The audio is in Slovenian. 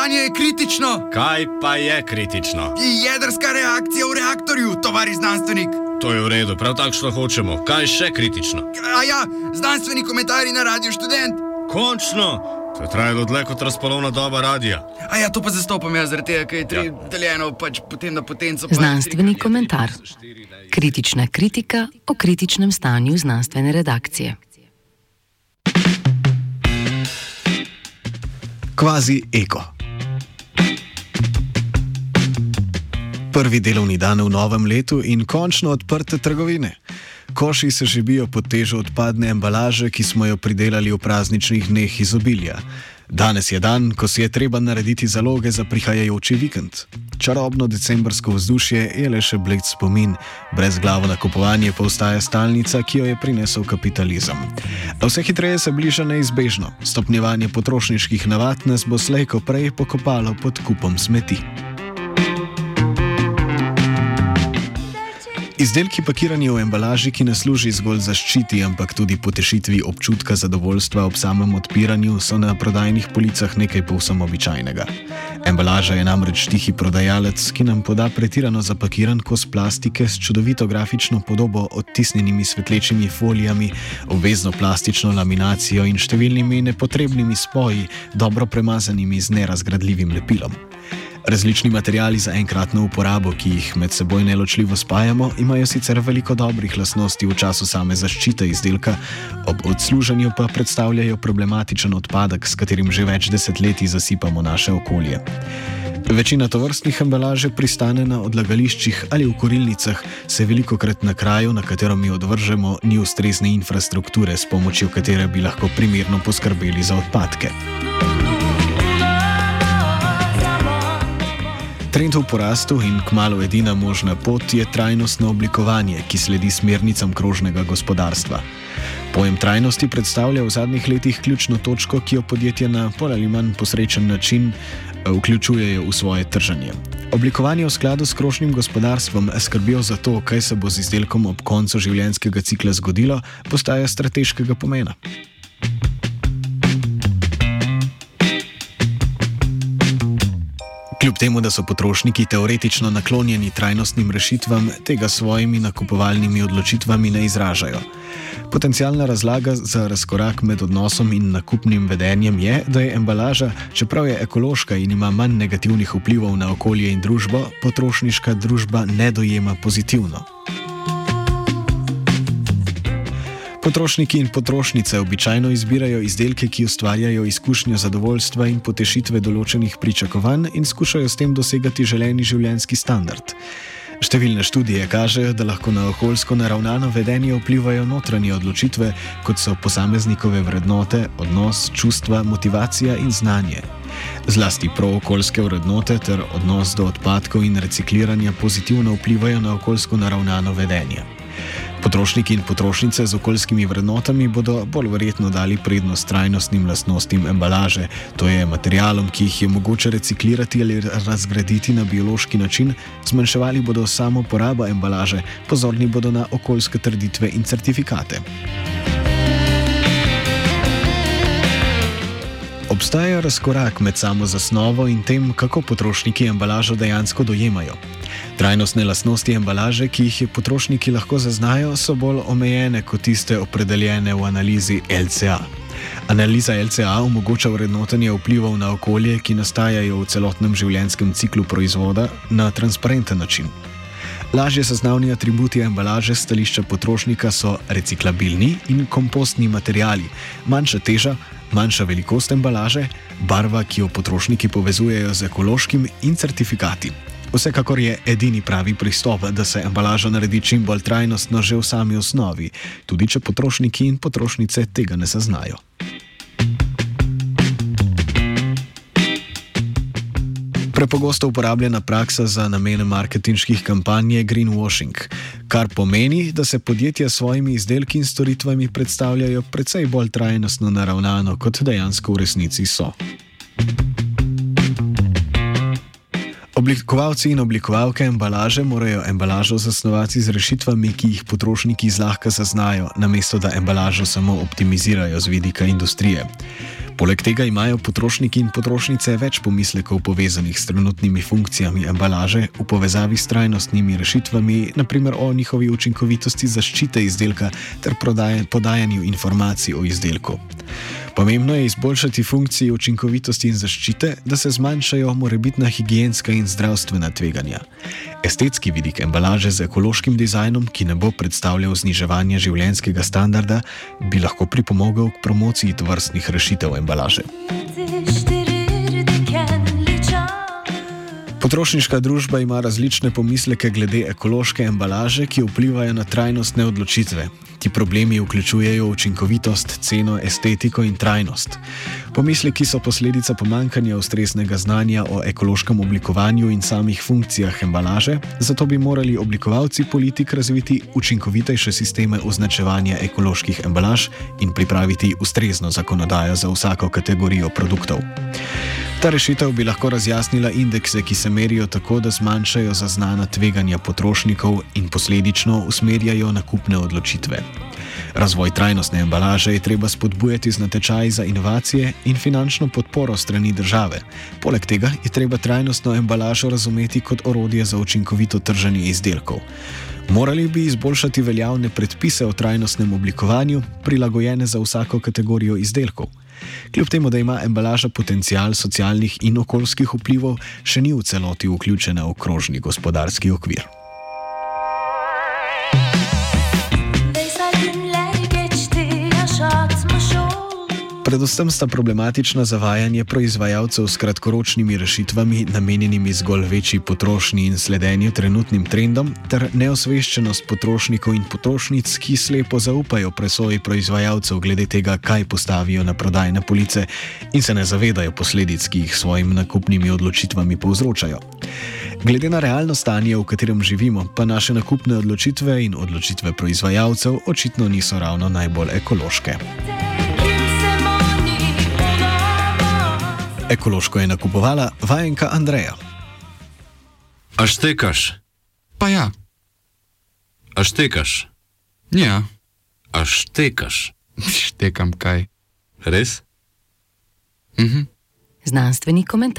stanje je kritično. Kaj pa je kritično? Jedrska reakcija v reaktorju, tovari znanstvenik. To je v redu, prav takšno hočemo. Kaj je še kritično? A ja, znanstveni komentarji na Radiu Študent. Končno! To je trajalo dlje kot razpolovna doba radia. A ja, to pa zastopam jaz, zaradi tega, ker je tri deljeno, pač potem na potenco. Znanstveni komentar. Kritična kritika o kritičnem stanju znanstvene redakcije. Kvazi eko. Prvi delovni dan v novem letu in končno odprte trgovine. Koši se žibijo pod težo odpadne embalaže, ki smo jo pridelali v prazničnih dneh izobilja. Danes je dan, ko si je treba narediti zaloge za prihajajoči vikend. Čarobno decembrsko vzdušje je le še bled spomin, brezglavo nakupovanje pa ostaja stalnica, ki jo je prinesel kapitalizem. A vse hitreje se bliža neizbežno. Stopnjevanje potrošniških navad nas bo slej ko prej pokopalo pod kupom smeti. Izdelki pakirani v embalaži, ki ne služi zgolj zaščiti, ampak tudi potešitvi občutka zadovoljstva ob samem odpiranju, so na prodajnih policah nekaj povsem običajnega. Embalaža je namreč tihi prodajalec, ki nam poda pretirano zapakiran kos plastike s čudovito grafično podobo, odtisnjenimi svetlečimi folijami, obvezno plastično laminacijo in številnimi nepotrebnimi spoji, dobro premazanimi z nerazgradljivim lepilom. Različni materiali za enkratno uporabo, ki jih med seboj neločljivo spajamo, imajo sicer veliko dobrih lastnosti v času same zaščite izdelka, ob odsluženju pa predstavljajo problematičen odpadek, s katerim že več desetletij zasipamo naše okolje. Večina tovrstnih embalaže pristane na odlagališčih ali v kurilnicah, se velikokrat na kraju, na katerem jo odvržemo, ni ustrezne infrastrukture, s pomočjo katere bi lahko primerno poskrbeli za odpadke. Trend v porastu in kmalu edina možna pot je trajnostno oblikovanje, ki sledi smernicam krožnega gospodarstva. Pojem trajnosti predstavlja v zadnjih letih ključno točko, ki jo podjetja na bolj ali manj posrečen način vključujejo v svoje trženje. Oblikovanje v skladu s krožnim gospodarstvom, skrbijo za to, kaj se bo z izdelkom ob koncu življenjskega cikla zgodilo, postaja strateškega pomena. Kljub temu, da so potrošniki teoretično naklonjeni trajnostnim rešitvam, tega s svojimi nakupovalnimi odločitvami ne izražajo. Potencialna razlaga za razkorak med odnosom in nakupnim vedenjem je, da je embalaža, čeprav je ekološka in ima manj negativnih vplivov na okolje in družbo, potrošniška družba ne dojema pozitivno. Potrošniki in potrošnice običajno izbirajo izdelke, ki ustvarjajo izkušnjo zadovoljstva in potešitve določenih pričakovanj in skušajo s tem dosegati želeni življenjski standard. Številne študije kažejo, da lahko na okoljsko naravnano vedenje vplivajo notranje odločitve, kot so posameznikove vrednote, odnos, čustva, motivacija in znanje. Zlasti prookoljske vrednote ter odnos do odpadkov in recikliranja pozitivno vplivajo na okoljsko naravnano vedenje. Potrošniki in potrošnice z okoljskimi vrednotami bodo bolj verjetno dali prednost trajnostnim lastnostim embalaže, to je materialom, ki jih je mogoče reciklirati ali razgraditi na biološki način, zmanjševali bodo samo porabo embalaže, pozorni bodo na okoljske trditve in certifikate. Obstaja razkorak med samo zasnovo in tem, kako potrošniki embalažo dejansko dojemajo. Trajnostne lastnosti embalaže, ki jih potrošniki lahko zaznajo, so bolj omejene kot tiste opredeljene v analizi LCA. Analiza LCA omogoča vrednotenje vplivov na okolje, ki nastajajo v celotnem življenjskem ciklu proizvoda, na transparenten način. Lažje zaznavni atributi embalaže s stališča potrošnika so reciklabilni in kompostni materiali, manjša teža, manjša velikost embalaže, barva, ki jo potrošniki povezujejo z ekološkim, in certifikati. Vsekakor je edini pravi pristop, da se embalaža naredi čim bolj trajnostno že v sami osnovi, tudi če potrošniki in potrošnice tega ne zaznajo. Prepogosto uporabljena praksa za namene marketinških kampanj je greenwashing, kar pomeni, da se podjetja s svojimi izdelki in storitvami predstavljajo precej bolj trajnostno naravnano, kot dejansko v resnici so. Oblikovalci in oblikovalke embalaže morajo embalažo zasnovati z rešitvami, ki jih potrošniki zlahka zaznajo, namesto da embalažo samo optimizirajo z vidika industrije. Poleg tega imajo potrošniki in potrošnice več pomislekov povezanih s trenutnimi funkcijami embalaže v povezavi s trajnostnimi rešitvami, naprimer o njihovi učinkovitosti zaščite izdelka ter podajanju informacij o izdelku. Pomembno je izboljšati funkcije učinkovitosti in zaščite, da se zmanjšajo morebitna higienska in zdravstvena tveganja. Estetski vidik embalaže z ekološkim dizajnom, ki ne bo predstavljal zniževanja življenjskega standarda, bi lahko pripomogel k promociji tovrstnih rešitev embalaže. Potrošniška družba ima različne pomisleke glede ekološke embalaže, ki vplivajo na trajnostne odločitve. Ti problemi vključujejo učinkovitost, ceno, estetiko in trajnost. Pomisleki so posledica pomanjkanja ustreznega znanja o ekološkem oblikovanju in samih funkcijah embalaže, zato bi morali oblikovalci politik razviti učinkovitejše sisteme označevanja ekoloških embalaž in pripraviti ustrezno zakonodajo za vsako kategorijo produktov. Ta rešitev bi lahko razjasnila indekse, ki se merijo tako, da zmanjšajo zaznana tveganja potrošnikov in posledično usmerjajo nakupne odločitve. Razvoj trajnostne embalaže je treba spodbujati z natečaji za inovacije in finančno podporo strani države. Poleg tega je treba trajnostno embalažo razumeti kot orodje za učinkovito trženje izdelkov. Morali bi izboljšati veljavne predpise o trajnostnem oblikovanju, prilagojene za vsako kategorijo izdelkov. Kljub temu, da ima embalaža potencial socialnih in okoljskih vplivov, še ni v celoti vključena v krožni gospodarski okvir. Predvsem sta problematična zavajanje proizvajalcev s kratkoročnimi rešitvami, namenjenimi zgolj večji potrošnji in sledenju trenutnim trendom, ter neosveščenost potrošnikov in potrošnic, ki slepo zaupajo presoji proizvajalcev glede tega, kaj postavijo na prodajne police in se ne zavedajo posledic, ki jih svojim nakupnimi odločitvami povzročajo. Glede na realno stanje, v katerem živimo, pa naše nakupne odločitve in odločitve proizvajalcev očitno niso ravno najbolj ekološke. Ekološko je nakupovala vajenka Andreja. A štekaš? Pa ja. A štekaš? Ja. A štekaš? Štekam kaj. Res? Znanstveni komentar.